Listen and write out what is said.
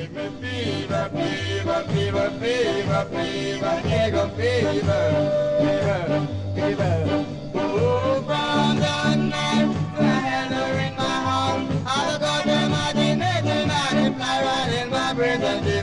Fever, fever, fever, fever, fever, nigga fever, fever, fever. Oh, from the night when I in my heart, all the goddamn imagination, I fly right in my brain.